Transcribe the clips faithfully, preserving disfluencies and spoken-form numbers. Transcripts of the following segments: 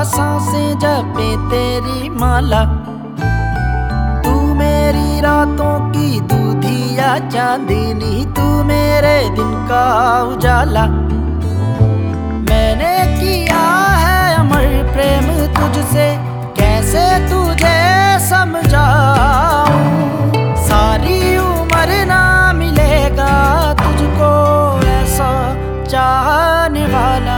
सांसें जपे तेरी माला। तू मेरी रातों की दूधिया चांदनी, तू मेरे दिन का उजाला। मैंने किया है अमर प्रेम तुझसे, कैसे तुझे समझाऊं। सारी उम्र ना मिलेगा तुझको ऐसा चाहने वाला।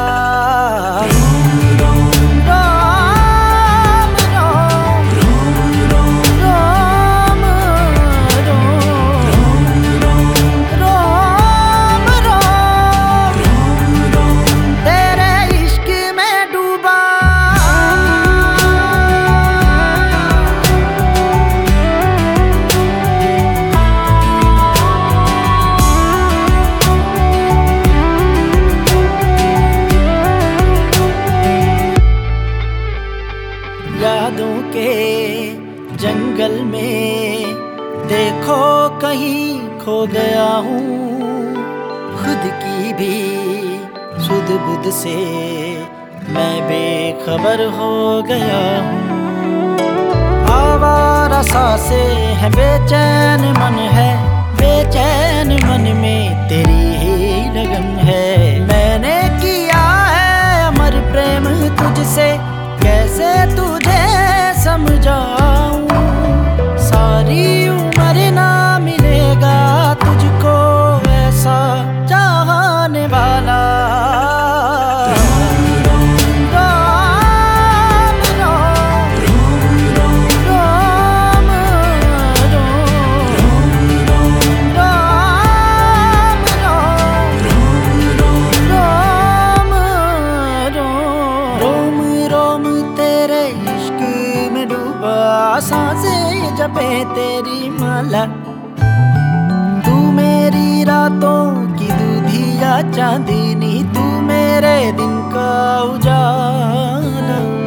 यादों के जंगल में देखो कहीं खो गया हूँ। खुद की भी सुध बुध से मैं बेखबर हो गया हूँ। आवारा सांसें है, बेचैन मन है, बेचैन मन में तेरी ही लगन है। मैंने किया है अमर प्रेम तुझसे, कैसे तुझे समझाऊं। सारी उम्र ना मिलेगा तुझको ऐसा चाहने वाला। सांसें जपे तेरी माला। तू मेरी रातों की दूधिया चांदनी, तू मेरे दिन का उजाला।